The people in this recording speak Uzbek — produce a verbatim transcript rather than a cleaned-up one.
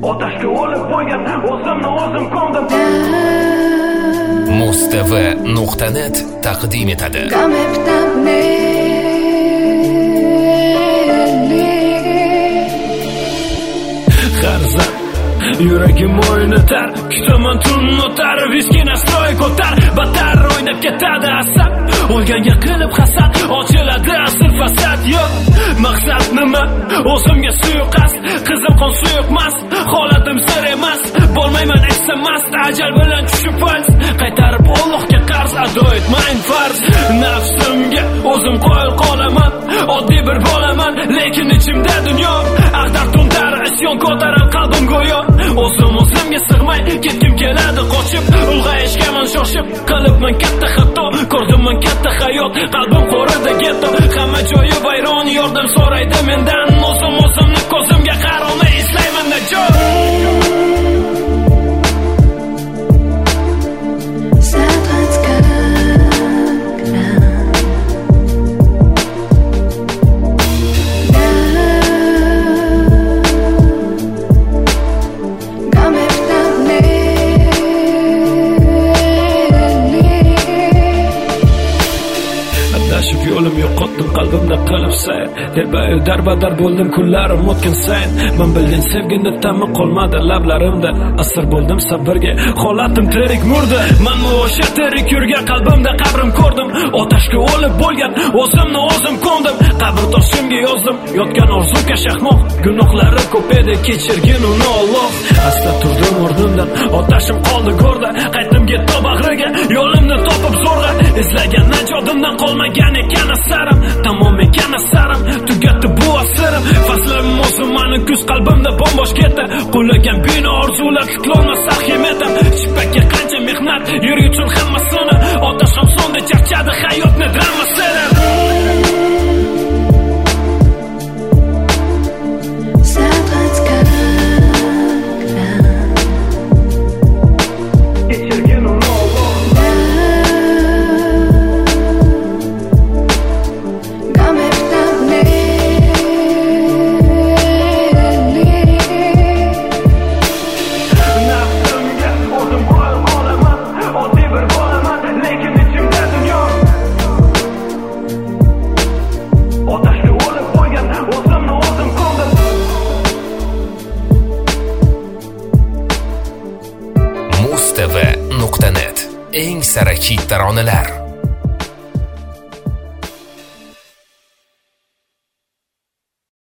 Otashga o'lib qo'ygan o'zimni o'zim ko'mdim. Mustv nuqta net taqdim etadi. Qarzan yuragim o'ynatar, kutaman tun o'tar, viski nastroy ko'tar, battar o'ynab ketadi asab. O'lganga qilib hasad, ochiladi asl fasad. Yo'q, maqsad nima? O'zimga suiqasd, qizim qon suyuqmas, holatim sir emas, bo'lmayman esamas, ajal bilan tushib fals, qaytarib Allohga qarz ado etmayin farz. Nafsimga o'zim qo'yil qolaman, oddiy bir bolaman, lekin ichimda dunyo ag'dar to'ntar, isyon ko'tarar qalbim go'yo. O'zim o'zimga sig'may ketkim keladi qochib, ulg'ayishgaman shoshib, qilibman katta xato, ko'rdimman katta hayot, qalbim qo'rida getto, hamma joyi vayron, yordam so'raydi mendan, o'zim o'zimni ko'zimga qarolmay izlayman najot. Yo'lim yo'qotdim qalbimda qilib sayr, telbayu darbadar bo'ldim kunlarim o'tgan sayin. Men bilgan sevgini ta'mi qolmadi lablarimda, asir bo'ldim sabrga, holatim tirik murda. Men o'sha tirik yurgan qalbimda qabrim ko'rdim, otashga o'lib bo'lgan o'zimni o'zim ko'mdim. Qabr toshimga yozdim yotgan orzuga shahmoq, gunohlari ko'p edi kechirgin uni Alloh. Asta turdim o'rnimdan, otashim qoldi go'rda, qaytdim getto bag'riga, yo'limni topib zo'rg'a, izlagan najodimdan qolmagan ekan asarim, tamom ekan asarim, tugatdi bu asirim. Faslim o'zim mani kuz qalbimda bombosh ketdi, qulagan bino orzular tiklolmas ahiyatim. Chipakka qancha mehnat, yer uchun hammasini, otash ham sonda charchadi hayotni dramasini. Mustv nuqta net eng sara hit taronalar.